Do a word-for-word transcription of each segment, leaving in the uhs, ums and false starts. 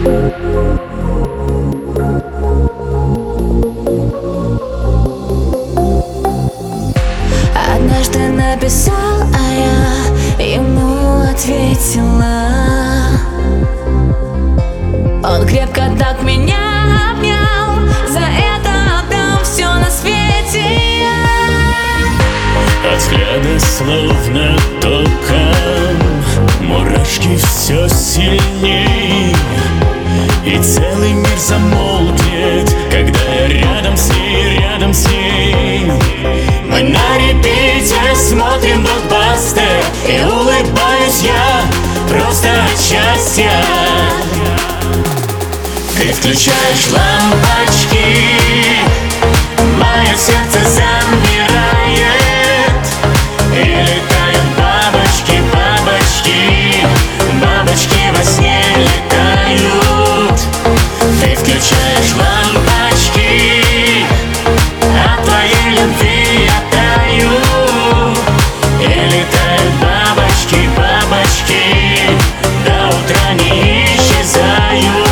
Однажды написал, а я ему ответила. Он крепко так меня обнял, за это отдам все на свете я. От взгляда словно током мурашки все сильней, и целый мир замолкнет, когда я рядом с ней, рядом с ней. Мы на репите смотрим блокбастер, и улыбаюсь я просто от счастья. Ты включаешь лампочки, мое сердце замирает, и летают бабочки, бабочки, бабочки во сне летают. Ты включаешь лампочки, от твоей любви я таю, и летают бабочки, бабочки, до утра не исчезают.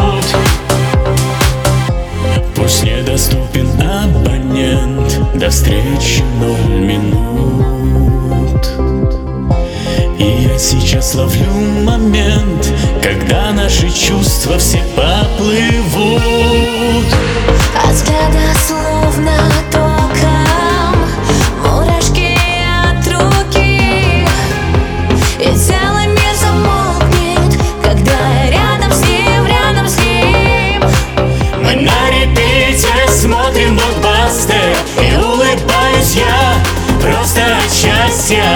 Пусть недоступен абонент, до встречи ноль минут. И я сейчас ловлю момент, когда наши чувства все поплывут. От взгляда словно током мурашки от руки, и целый мир замолкнет, когда я рядом с ним, рядом с ним. Мы на репите смотрим блокбастер, и улыбаюсь я просто от счастья.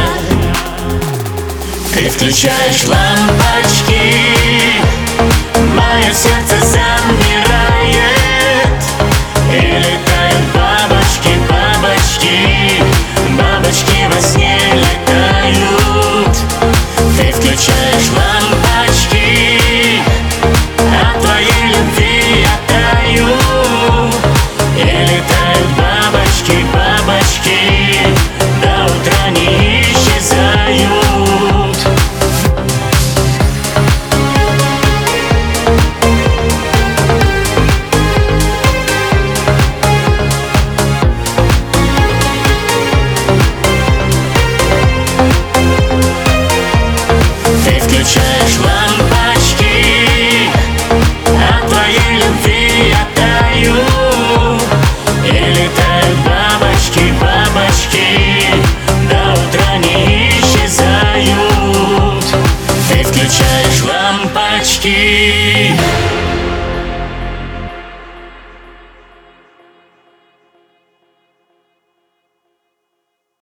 Ты включаешь лампочки, мое сердце замирает, и летают бабочки, бабочки, бабочки во сне летают. Ты включаешь лампочки, от твоей любви я таю, и летают бабочки, бабочки, до утра не исчезают. Включаешь лампочки, от твоей любви я таю, и летают бабочки, бабочки, до утра не исчезают. Ты включаешь лампочки.